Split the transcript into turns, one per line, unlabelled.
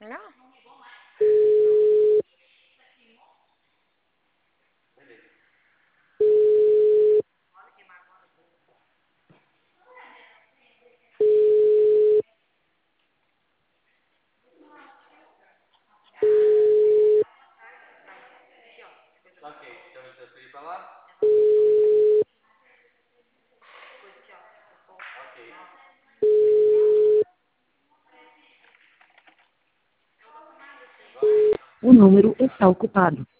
Não.
Ok, então eu transferi para lá. Ok.
O número está ocupado.